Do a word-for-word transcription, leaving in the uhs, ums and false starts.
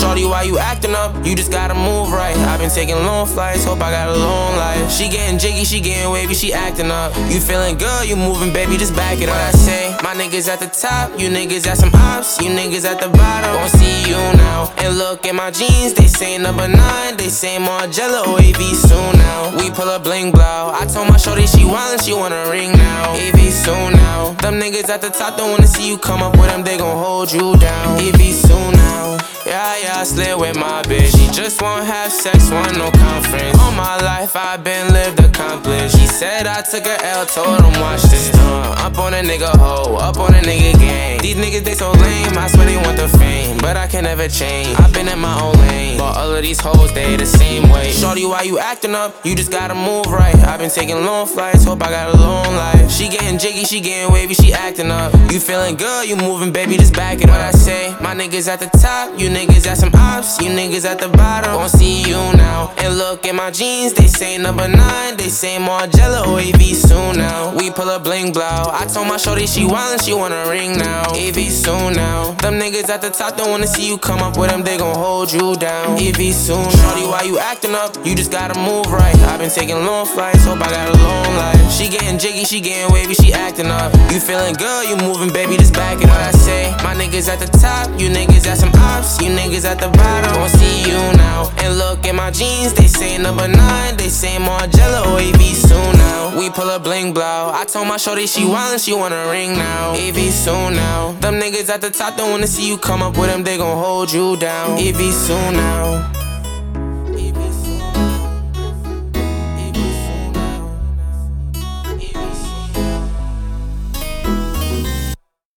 Shorty, why you acting up? You just gotta move right. I've been taking long flights, hope I got a long life. She getting jiggy, she getting wavy, she acting up. You feeling good, you moving, baby, just back it up. What I say, my niggas at the top, you niggas at some ops, you niggas at the bottom. Won't see you now. And look at my jeans, they say number nine, they say Margiela or A V soon now. We pull up bling blow. I told my shorty she wildin', she want a ring now. A V soon now. Them niggas at the top don't wanna see you come up with them, they gon' hold you down. A V soon now. Yeah, yeah, I slid with my bitch. She just won't have sex, want no conference. All my life I've been lived accomplished. She said I took a L, told them watch this. Uh, up on a nigga hoe, up on a nigga gang. These niggas they so lame, I swear they want the fame, but I can never change. I've been in my own lane, but all of these hoes they the same way. Shorty, why you acting up? You just gotta move right. I've been taking long flights, hope I got a long life. She getting jiggy, she getting wavy, she acting up. You feeling good, you moving, baby, just back it up. What I say, my niggas at the top, you niggas at some ops, you niggas at the bottom. Won't see you now. And look at my jeans, they say number nine, they say Margiela or A V soon now. We pull up bling blow. I told my shorty she wildin', she want a ring now. A V soon now. Them niggas at the top don't wanna see you come up with them, they gon' hold you down. A V soon. Shorty, why you acting up? You just gotta move right. I've been taking long flights, hope I got a long life. She getting jiggy, she getting wavy, she acting up. You feeling good, you moving, baby, just back it up. What I say, my niggas at the top, you niggas at some ops, you niggas at the bottom. Won't see you now. And look at my jeans, they say number nine, they say Margiela or A V soon now. We pull up bling blow. I told my shorty she wildin', she want a ring now. A V soon now. Them niggas at the top don't wanna see you come up with them, they gon' hold you down. A V soon now.